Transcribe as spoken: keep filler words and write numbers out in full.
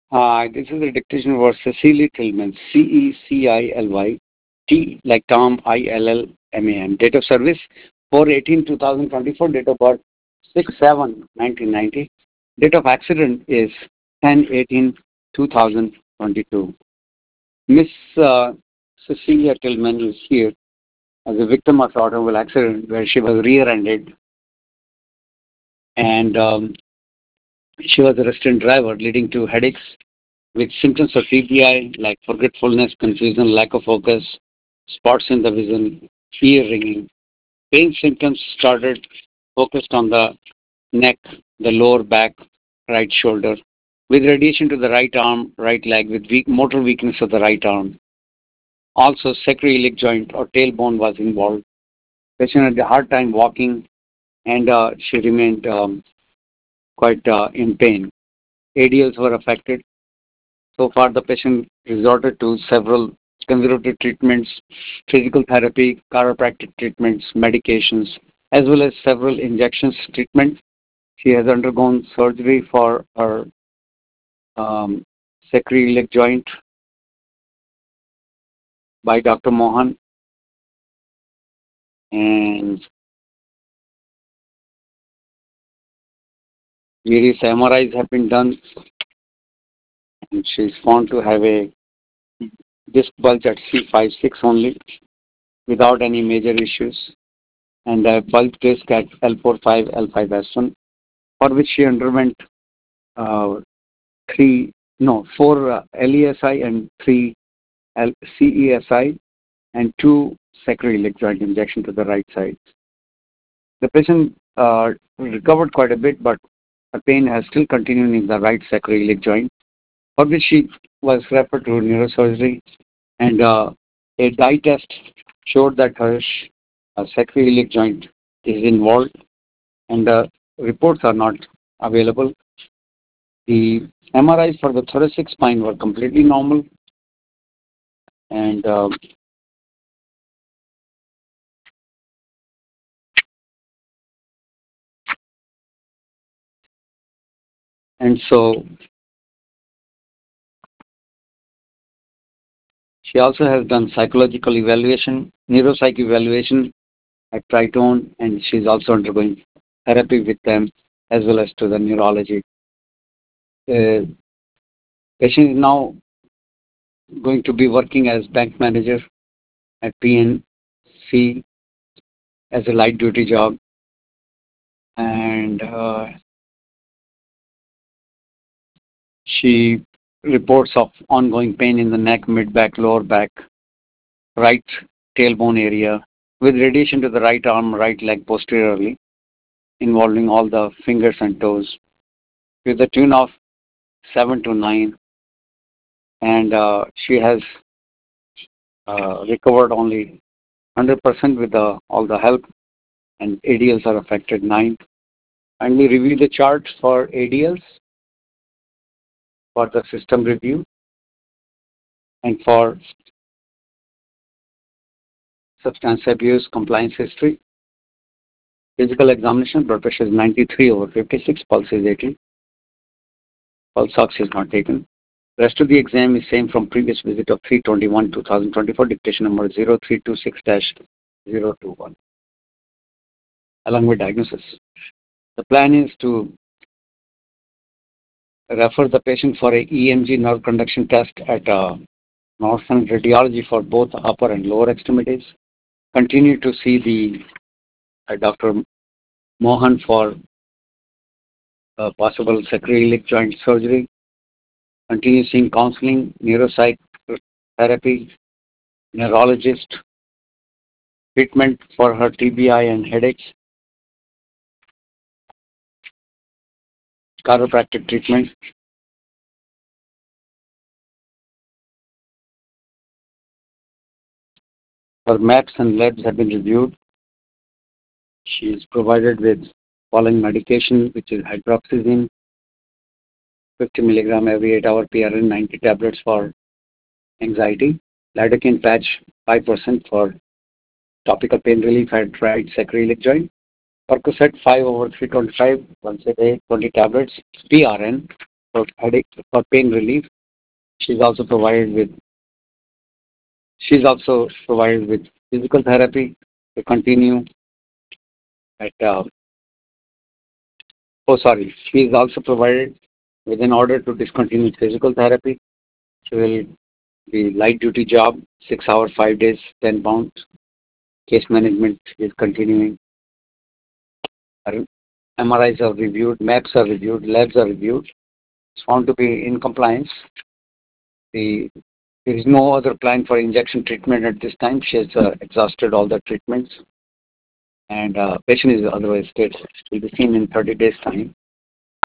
Uh, this is the dictation for Cecily Tillman, C E C I L Y, T like Tom, I L L M A N. Date of service four eighteen two thousand twenty-four. Date of birth six seven nineteen ninety. Date of accident is ten eighteen two thousand twenty-two. Miss uh, Cecilia Tillman is here as a victim of automobile accident where she was rear-ended and um, she was a resident driver, leading to headaches with symptoms of T B I like forgetfulness, confusion, lack of focus, spots in the vision, ear ringing. Pain symptoms started focused on the neck, the lower back, right shoulder, with radiation to the right arm, right leg, with weak, motor weakness of the right arm. Also, sacroiliac joint or tailbone was involved. Patient had a hard time walking, and uh, she remained um, quite uh, in pain. A D Ls were affected. So far, the patient resorted to several conservative treatments, physical therapy, chiropractic treatments, medications, as well as several injections treatment. She has undergone surgery for her um, sacroiliac joint by Doctor Mohan, and various M R Is have been done, and she is found to have a disc bulge at C five six only, without any major issues, and a bulge disc at L four five L five S one, for which she underwent uh, three, no, four uh, L E S I and three L- C E S I and two sacroiliac joint injection to the right side. The patient uh, recovered quite a bit, but the pain has still continued in the right sacroiliac joint, for which she was referred to neurosurgery, and uh, a dye test showed that her sh- uh, sacroiliac joint is involved, and the reports are not available. The M R Is for the thoracic spine were completely normal, and uh, and so she also has done psychological evaluation, neuropsych evaluation at Tritone, and she's also undergoing therapy with them as well as to the neurology. The patient is now going to be working as bank manager at P N C as a light duty job, and uh, she reports of ongoing pain in the neck, mid back, lower back, right tailbone area, with radiation to the right arm, right leg posteriorly, involving all the fingers and toes, with a tune of seven to nine, and uh, she has uh, recovered only one hundred percent with the, all the help, and A D Ls are affected nine. And we review the chart for A D Ls for the system review, and for substance abuse compliance history. Physical examination, blood pressure is ninety-three over fifty-six, pulse is eighty, pulse ox is not taken. Rest of the exam is same from previous visit of three twenty-one twenty twenty-four, dictation number zero three two six dash zero two one, along with diagnosis. The plan is to refer the patient for a E M G nerve conduction test at uh, Northern Radiology for both upper and lower extremities. Continue to see the uh, Doctor Mohan for uh, possible sacroiliac joint surgery. Continue seeing counseling, neuropsych therapy, neurologist, treatment for her T B I and headaches, chiropractic treatment. Her maps and labs have been reviewed. She is provided with following medication, which is hydroxyzine, fifty milligram every eight hour P R N, ninety tablets for anxiety, lidocaine patch five percent for topical pain relief at right sacroiliac joint, Percocet five over three twenty-five once a day, twenty tablets, P R N for headache, for pain relief. She's also provided with she's also provided with physical therapy to continue at uh, oh sorry, she is also provided with an order to discontinue physical therapy. She will be light duty job, six hour, five days, ten pounds. Case management is continuing. Her M R Is are reviewed, maps are reviewed, labs are reviewed. It's found to be in compliance. The, there is no other plan for injection treatment at this time. She has uh, exhausted all the treatments, and uh, patient is otherwise stable. She will be seen in thirty days' time.